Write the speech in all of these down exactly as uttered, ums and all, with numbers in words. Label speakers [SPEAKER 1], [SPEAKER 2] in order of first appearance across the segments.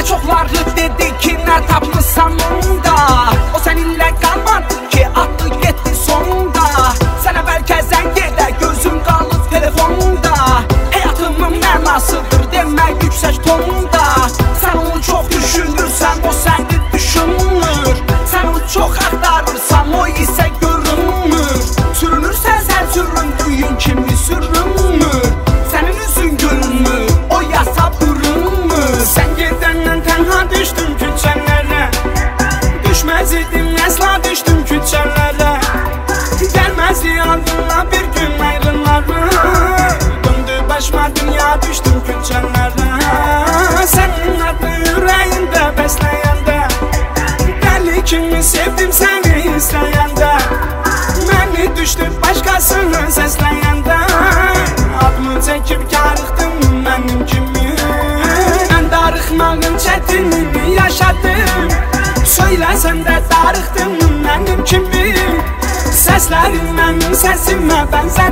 [SPEAKER 1] çoxları dedi ki nə tapmışsan onda. O səninlə qalmadı ki atdı getdi sonda. Sənə bəlkə zəng edə gözüm qalıb telefonda. Həyatımın mənasıdır demək yüksək tonda. Sən onu çox düşünürsən, o səni düşünmür. Sən onu çox axtarırsan, o isə görünmür. Sürünürsən sən süründüyün kimi sürünmür. Sənin üzün gülmür, o yasa bürünmür. Sən gedəndən tənha düşdüm küçələrə. Düşməz idim əsla düşdüm küçələrə. Gəlməzdi ardına bir gün ayrılarım. Döndü başıma dünya düşdüm küçələrə. Sənin adlı ürəyində bəsləyəndə. Dəli kimi sevdim səni istəyəndə. Məni düşdü başqasını səsləyəndə. Adımı çəkib karıxdım mənim kimi. Mən darıxmağın çətinini yaşadım. Söyləsən də darıxdım mənim kimi. Səslərin mənim səsimə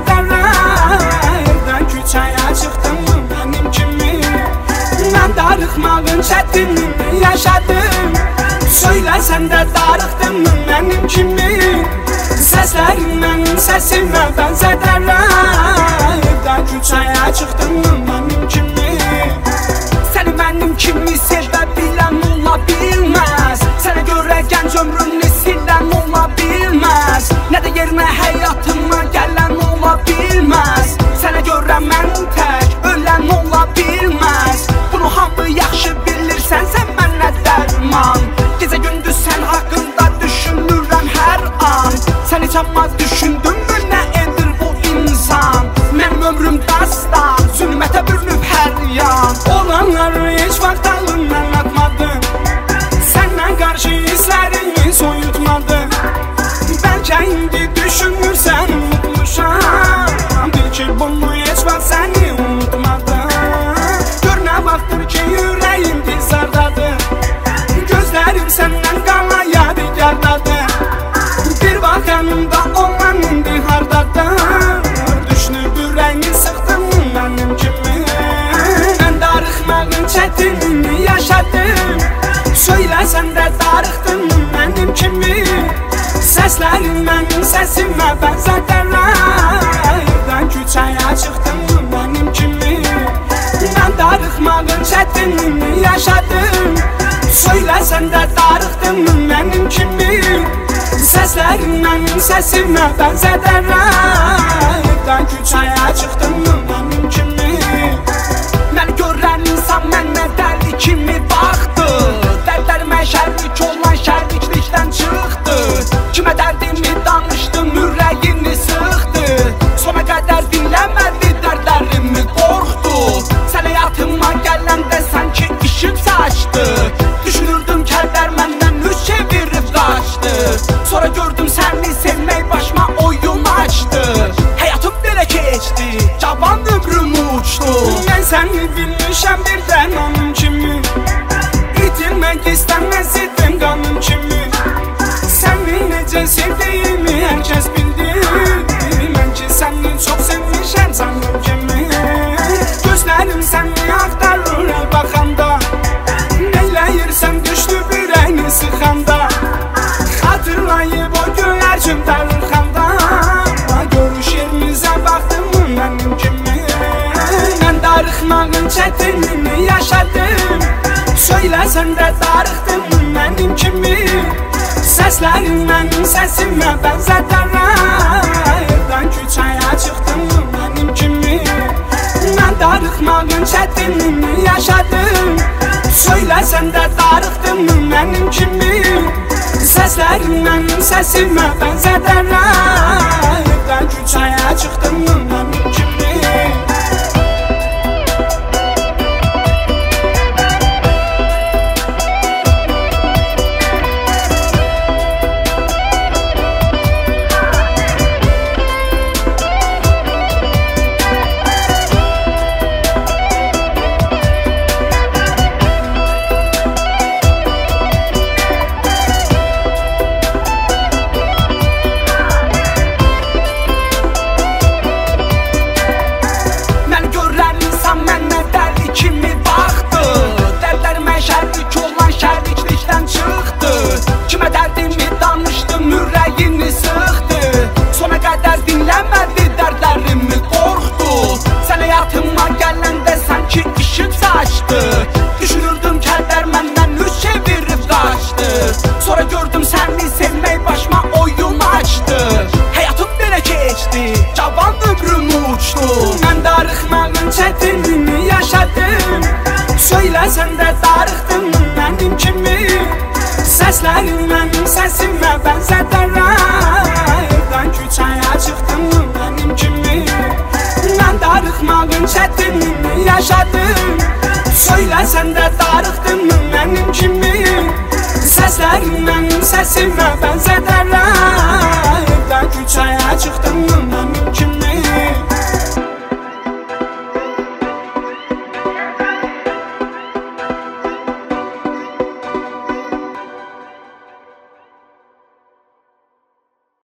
[SPEAKER 1] bənzədərlər. Küçəyə çıxdım mənim kimi. Mən darıxmağın çətinini yaşadım. Söyləsən də darıxdım mənim kimi. Səslərin mənim səsimə bənzədərlər. Küçəyə çıxdım mənim kimi. Səni mənim kimi sevə bilən ola bilməz. Sənə görə gənc ömrümünü silən ola bilməz. Nə də yerinə həyatıma gələn ola bilməz. Sənə görə mən tək ölən ola bilməz. Bunu hamı yaxşı bilirsən, sən mənə dərman. Gecə gündüz sən haqqında düşünürəm hər an. Sən heç amma düşündünmü nə edir bu insan? Mənim ömrüm dastan, zülmətə bürünüb hər yan. Olanları heç vaxt alından atmadım. Səndən qarşı hisslərimi soyutmadım. Bəlkə indi düşünürsən unutmuşam. Bil ki bunu heç vaxt səni unutmadım. Gör nə vaxtdır ki ürəyim dizardadır. Gözlərim səndən qala yadigardadır. Bir vaxt yanımda olan indi hardadır. Düşünüb ürəyimi sıxdım mənim kimi. Mən darıxmağın çətinini yaşadım. Söyləsən də darıxdım mənim kimi. Səslərin mənim səsimə bənzədərlər. Küçəyə çıxdım mənim kimi. Mən darıxmağın çətinini yaşadım. Söyləsən də darıxdım mənim kimi. Səslərin mənim səsimə bənzədərlər. Küçəyə çıxdım mənim kimi. Məni görən insan mənə dəli kimi baxdı. Dərdlərimə şərrik olan şərriklikdən çıxdı. Kimə dərdimi danışdım, ürəyini sıxdı. Sona qədər dinləmədi, dərdlərimi qorxdu. Sən həyatıma gələndə sanki işim saçdı. Düşünürdüm kəllər məndən üz çevirib qaçdı. Sonra gördüm səni sevmək başıma oyun açdı. Həyatım belə keçdi, cavan ömrüm uçdu. Mən səni bilmişəm bir dərmanım kimi. İtirmək istəməz idim qanım kimi. Səni necə sevdiyimi hər kəs bildi. Mən ki səni çox sevmişəm sandım kimi. Gözlərim səni axtarır hər baxanda. Neyləyirsən düşdü ürəyini sıxanda. Xatırlayıb o günlər üçün darıxanda. Görüş yerimizə baxdım mənim kimi. Mən darıxmağın çətinini yaşadım. Söyləsən də darıxdım mənim kimi. Səslərin mənim səsimə bənzədərlər. Küçəyə çıxdım mənim kimi. Mən darıxmağın çətinini yaşadım. Söyləsən də darıxdım mənim kimi. Səslərin mənim səsimə bənzədərlər. Küçəyə çıxdım mənim kimi. yaşadın? Söyləsən də darıxdınmı mənim kimi? Səslərin mənim səsimə bənzədərlər. Evdən küçəyə çıxdım